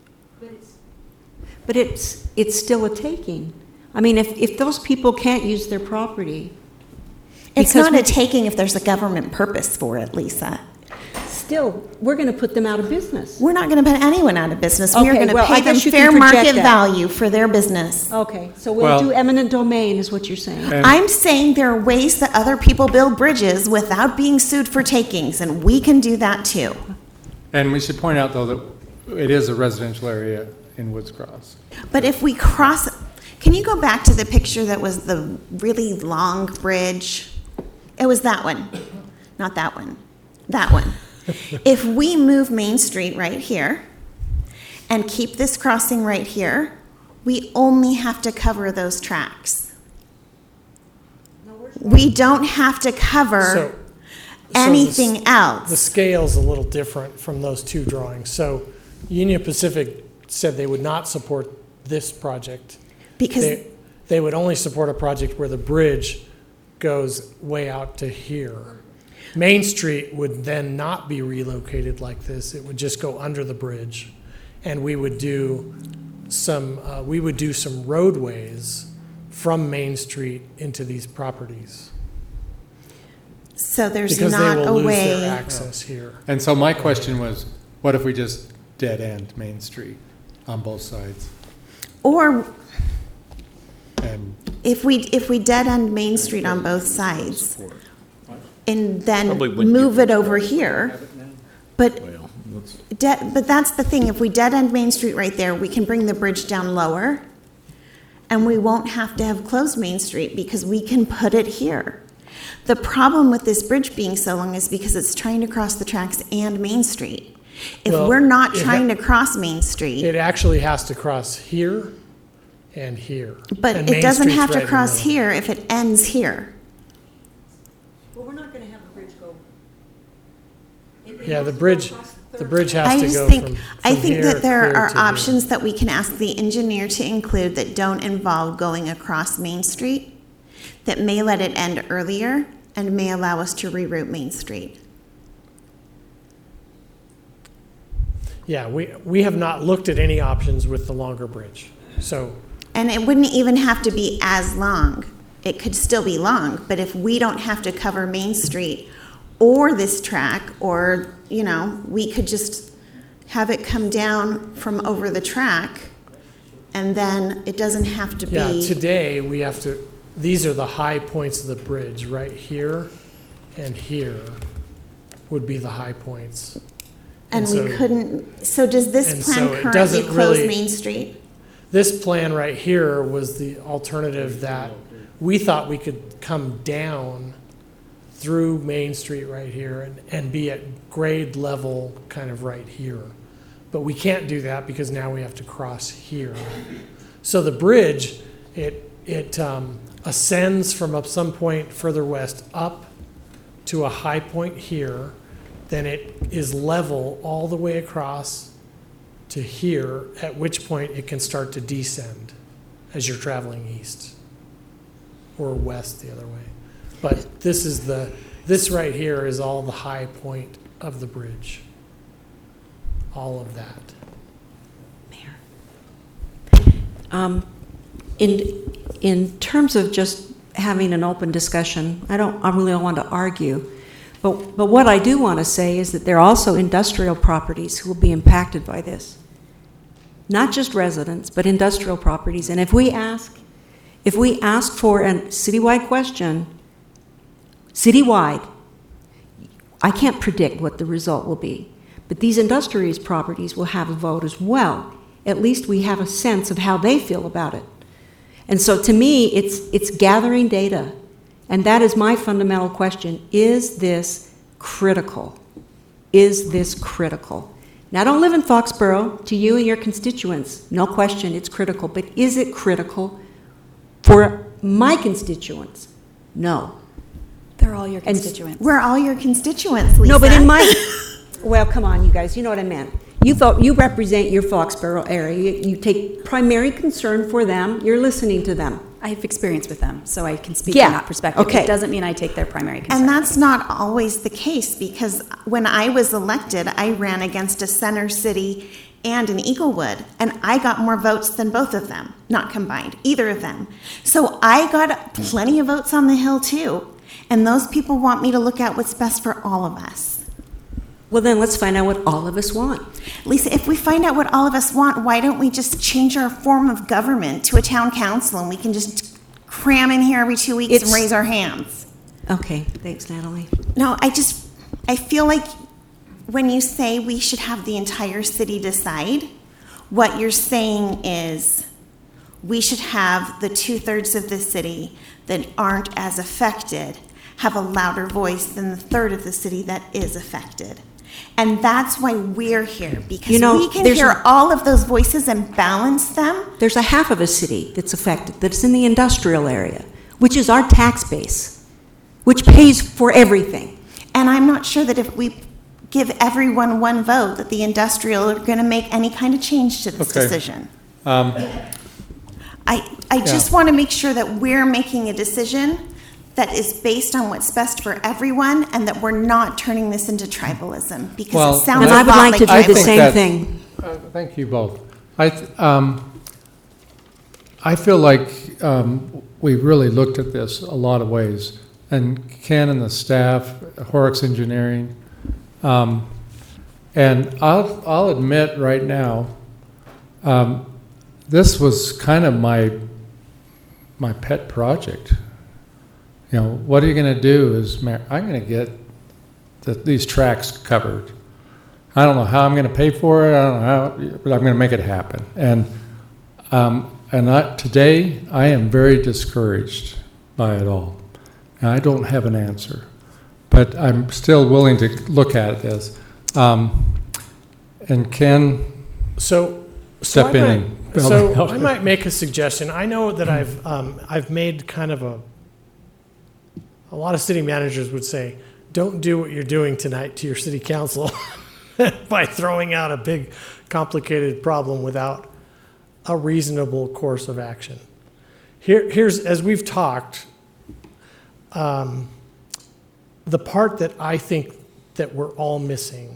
But it's, it's still a taking. I mean, if, if those people can't use their property. It's because not we- a taking if there's a government purpose for it, Lisa. Still, we're going to put them out of business. We're not going to put anyone out of business. We are Okay, going to well, I pay them guess you can fair project market that. value for their business. Okay, so we'll Well- do eminent domain is what you're saying. And- I'm saying there are ways that other people build bridges without being sued for takings, and we can do that too. And we should point out, though, that it is a residential area in Woods Cross. But if we cross, can you go back to the picture that was the really long bridge? It was that one, not that one, that one. If we move Main Street right here and keep this crossing right here, we only have to cover those tracks. We don't have to So- cover so the- anything The else. scale's a little different from those two drawings. So Union Pacific said they would not support this project. Because, They, they would only support a project where the bridge goes way out to here. Main Street would then not be relocated like this. It would just go under the bridge. And we would do some, uh, we would do some roadways from Main Street into these properties. so there's Because they not will a lose way. their access here. And so my question was, what if we just dead end Main Street on both sides? Or And if we, if we dead end Main Street on both sides and then Probably wouldn't move get it over here, but, Well, that's- de- but that's the thing, if we dead end Main Street right there, we can bring the bridge down lower and we won't have to have closed Main Street because we can put it here. The problem with this bridge being so long is because it's trying to cross the tracks and Main Street. If Well, we're not it ha- trying to cross Main Street, It actually has to cross here and here. but And it Main doesn't Street's have to right in the cross middle. here if it ends here. Well, we're not going to have the bridge go. Yeah, the bridge, the bridge I has to just go think, from, I from think here that there clear are to here. options that we can ask the engineer to include that don't involve going across Main Street, that may let it end earlier and may allow us to reroute Main Street. Yeah, we, we have not looked at any options with the longer bridge. So, And it wouldn't even have to be as long. It could still be long, but if we don't have to cover Main Street or this track, or, you know, we could just have it come down from over the track, and then it doesn't have to yeah, be. today we have to, these are the high points of the bridge, right here and here would be the high points. And we so- couldn't, so does this and plan so it currently doesn't close really- Main Street? This plan right here was the alternative that we thought we could come down through Main Street right here and, and be at grade level kind of right here. But we can't do that because now we have to cross here. So the bridge, it, it um, ascends from up some point further west up to a high point here. Then it is level all the way across to here, at which point it can start to descend as you're traveling east or west the other way. But this is the, this right here is all the high point of the bridge. All of that. Um, In, in terms of just having an open discussion, I don't, I really don't want to argue, but, but what I do want to say is that there are also industrial properties who will be impacted by this. Not just residents, but industrial properties. And if we ask, if we ask for a citywide question, citywide, I can't predict what the result will be, but these industrial properties will have a vote as well. At least we have a sense of how they feel about it. And so to me, it's, it's gathering data. And that is my fundamental question. Is this critical? Is this critical? Now, I don't live in Foxborough. To you and your constituents, no question, it's critical. But is it critical for my constituents? No. They're all your And constituents. We're all your constituents, Lisa. No, but in my, well, come on, you guys, you know what I meant. You vote, you represent your Foxborough area. You, you take primary concern for them. You're listening to them. I have experience with them, so I can speak Yeah, from that perspective. okay. It doesn't mean I take their primary concern. And that's not always the case, because when I was elected, I ran against a Center City and an Eaglewood, and I got more votes than both of them, not combined, either of them. So I got plenty of votes on the Hill too, and those people want me to look at what's best for all of us. Well, then let's find out what all of us want. Lisa, if we find out what all of us want, why don't we just change our form of government to a town council, and we can just cram in here every two weeks It's- and raise our hands? Okay, thanks, Natalie. No, I just, I feel like when you say we should have the entire city decide, what you're saying is we should have the two-thirds of the city that aren't as affected have a louder voice than the third of the city that is affected. And that's why we're here, because You know, we can there's hear a- all of those voices and balance them. There's a half of a city that's affected, that's in the industrial area, which is our tax base, which pays for everything. And I'm not sure that if we give everyone one vote, that the industrial are going to make any kind of change to this Okay. decision. Um, I, I just want to make sure that we're making a decision that is based on what's best for everyone, and that we're not turning this into tribalism, because Well, it sounds And a I would lot like to like do the I think same that- thing. Uh, Thank you both. I, th- um, I feel like um, we really looked at this a lot of ways, and Ken and the staff, Horrocks Engineering, um, and I'll, I'll admit right now, um, this was kind of my, my pet project. You know, what are you going to do is, Mar- I'm going to get the, these tracks covered. I don't know how I'm going to pay for it. I don't know how, but I'm going to make it happen. And um, and I, today I am very discouraged by it all, and I don't have an answer. But I'm still willing to look at this. Um, and Ken, So, so Step I in might- and help So out. I might make a suggestion. I know that I've, um, I've made kind of a, a lot of city managers would say, don't do what you're doing tonight to your city council by throwing out a big, complicated problem without a reasonable course of action. Here, here's, as we've talked, um, the part that I think that we're all missing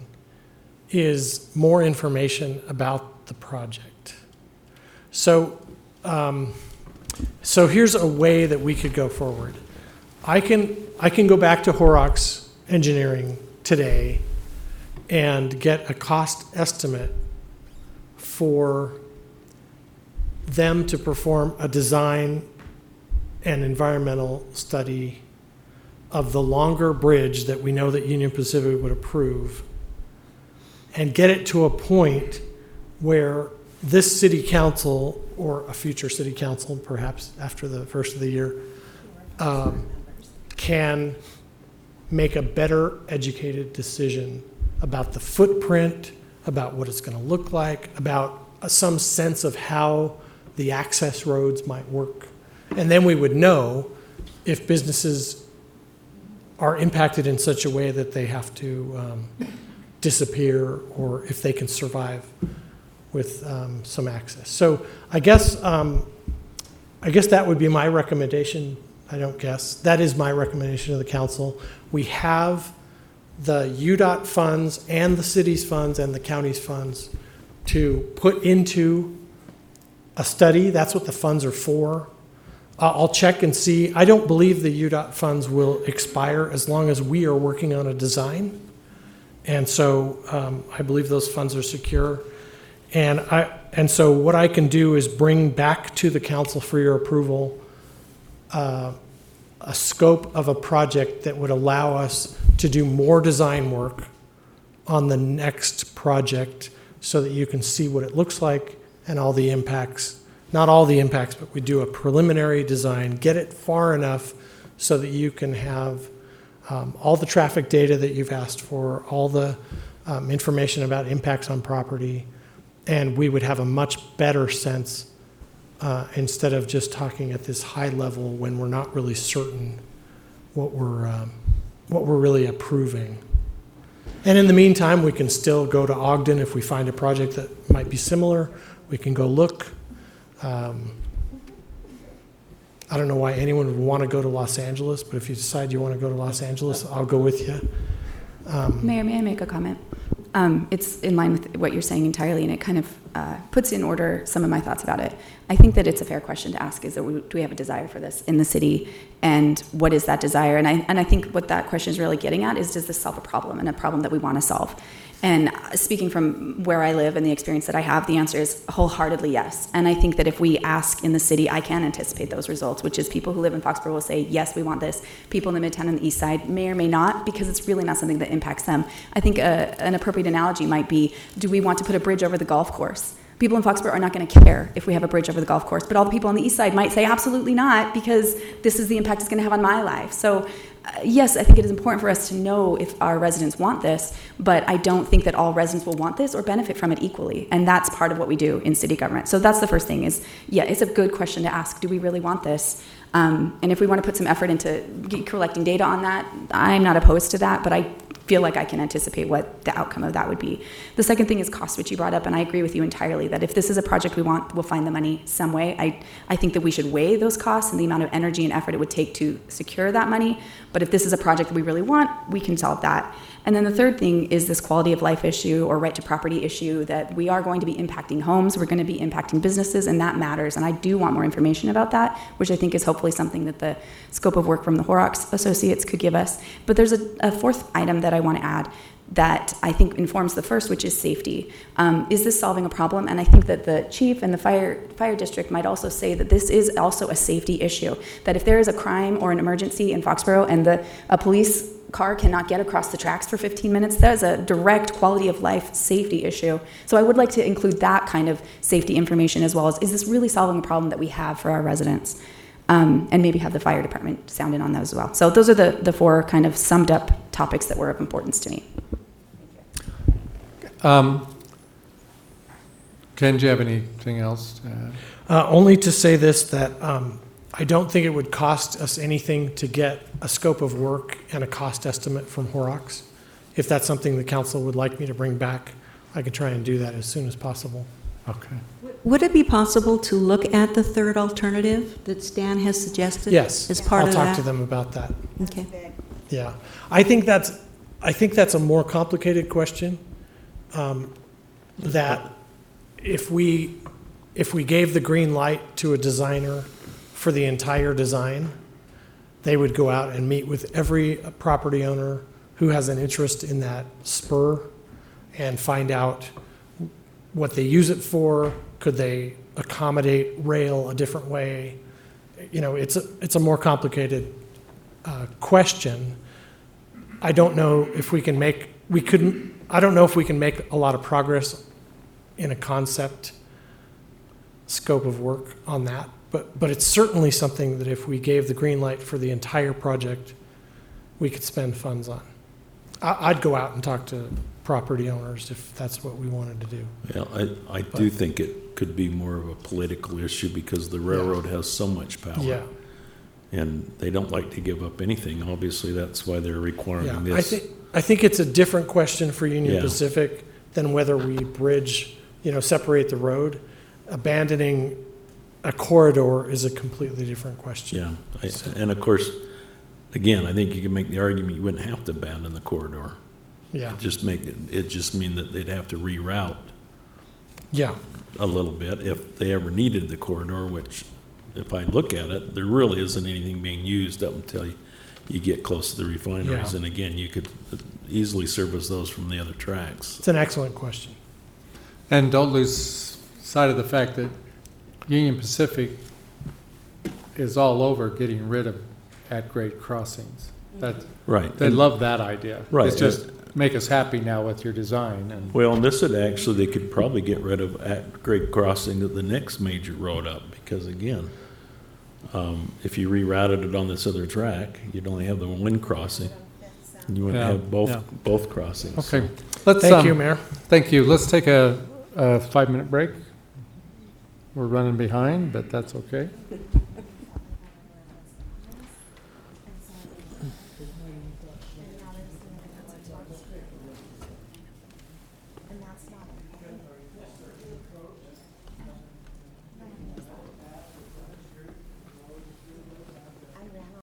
is more information about the project. So, um, so here's a way that we could go forward. I can, I can go back to Horrocks Engineering today and get a cost estimate for them to perform a design and environmental study of the longer bridge that we know that Union Pacific would approve, and get it to a point where this city council, or a future city council, perhaps after the first of the year, um, can make a better educated decision about the footprint, about what it's going to look like, about uh, some sense of how the access roads might work. And then we would know if businesses are impacted in such a way that they have to um, disappear, or if they can survive with um, some access. So I guess um, I guess that would be my recommendation. I don't guess. That is my recommendation to the council. We have the U DOT funds and the city's funds and the county's funds to put into a study. That's what the funds are for. Uh, I'll check and see. I don't believe the U DOT funds will expire as long as we are working on a design. And so um, I believe those funds are secure. And I and so what I can do is bring back to the council for your approval uh, a scope of a project that would allow us to do more design work on the next project, so that you can see what it looks like and all the impacts. Not all the impacts, but we do a preliminary design, get it far enough so that you can have um, all the traffic data that you've asked for, all the um, information about impacts on property, and we would have a much better sense uh, instead of just talking at this high level when we're not really certain what we're um, what we're really approving. And in the meantime, we can still go to Ogden if we find a project that might be similar. We can go look. Um, I don't know why anyone would want to go to Los Angeles, but if you decide you want to go to Los Angeles, I'll go with you. Um, Mayor, may I make a comment? Um, it's in line with what you're saying entirely, and it kind of uh, puts in order some of my thoughts about it. I think that it's a fair question to ask: is that we, do we have a desire for this in the city, and what is that desire? And I and I think what that question is really getting at is: does this solve a problem, and a problem that we want to solve? And speaking from where I live and the experience that I have, the answer is wholeheartedly yes. And I think that if we ask in the city, I can anticipate those results, which is people who live in Foxborough will say, yes, we want this. People in the Midtown and the East Side may or may not, because it's really not something that impacts them. I think a, an appropriate analogy might be, do we want to put a bridge over the golf course? People in Foxborough are not going to care if we have a bridge over the golf course, but all the people on the east side might say absolutely not, because this is the impact it's going to have on my life. So uh, yes, I think it is important for us to know if our residents want this, but I don't think that all residents will want this or benefit from it equally, and that's part of what we do in city government. So that's the first thing is, yeah, it's a good question to ask, do we really want this? Um, and if we want to put some effort into get, collecting data on that, I'm not opposed to that, but I feel like I can anticipate what the outcome of that would be. The second thing is cost, which you brought up, and I agree with you entirely that if this is a project we want, we'll find the money some way. I, I think that we should weigh those costs and the amount of energy and effort it would take to secure that money. But if this is a project that we really want, we can solve that. And then the third thing is this quality of life issue or right to property issue, that we are going to be impacting homes, we're going to be impacting businesses, and that matters. And I do want more information about that, which I think is hopefully something that the scope of work from the Horrocks Associates could give us. But there's a, a fourth item that I want to add that I think informs the first, which is safety. Um, is this solving a problem? And I think that the chief and the fire fire district might also say that this is also a safety issue, that if there is a crime or an emergency in Foxborough and the a police car cannot get across the tracks for fifteen minutes, that is a direct quality of life safety issue. So I would like to include that kind of safety information as well as, is this really solving a problem that we have for our residents? Um, and maybe have the fire department sound in on those as well. So those are the, the four kind of summed up topics that were of importance to me. Um, Ken, do you have anything else to add? Uh, only to say this, that um, I don't think it would cost us anything to get a scope of work and a cost estimate from Horrocks. If that's something the council would like me to bring back, I could try and do that as soon as possible. Okay. Would it be possible to look at the third alternative that Stan has suggested? Yes, As part I'll of talk that? to them about that. Okay. Yeah, I think that's, I think that's a more complicated question. Um, that if we, if we gave the green light to a designer for the entire design, they would go out and meet with every property owner who has an interest in that spur and find out what they use it for. Could they accommodate rail a different way? You know, it's a, it's a more complicated uh, question. I don't know if we can make, we couldn't, I don't know if we can make a lot of progress in a concept scope of work on that, but, but it's certainly something that if we gave the green light for the entire project, we could spend funds on. I, I'd go out and talk to property owners if that's what we wanted to do. Yeah, I, I do think it could be more of a political issue because the railroad has so much power. Yeah. And they don't like to give up anything. Obviously, that's why they're requiring Yeah, this. I think, I think it's a different question for Union Yeah. Pacific than whether we bridge, you know, separate the road. Abandoning a corridor is a completely different question. Yeah, I- and of course, again, I think you can make the argument you wouldn't have to abandon the corridor. Yeah, Just make it, it just mean that they'd have to reroute yeah, a little bit if they ever needed the corridor, which if I look at it, there really isn't anything being used up until you, you get close to the refineries. Yeah. And again, you could easily service those from the other tracks. it's an excellent question. And don't lose sight of the fact that Union Pacific is all over getting rid of at-grade crossings. That, Right. they love that idea. Right. It's just make us happy now with your design. And Well, and this would actually, they could probably get rid of at grade crossing at the next major road up, because again, um, if you rerouted it on this other track, you'd only have the one crossing. You would Yeah, have yeah. both, both crossings. Okay, let's, Thank you, um, Mayor. thank you. Let's take a, a five-minute break. We're running behind, but that's okay.